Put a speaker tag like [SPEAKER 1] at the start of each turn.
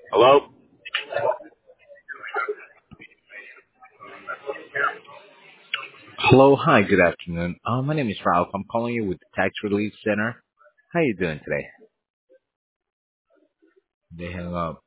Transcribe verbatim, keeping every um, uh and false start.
[SPEAKER 1] Hello?
[SPEAKER 2] Hello, hi, good afternoon. Uh, my name is Ralph. I'm calling you with the Tax Relief Center. How you doing today? They hung up.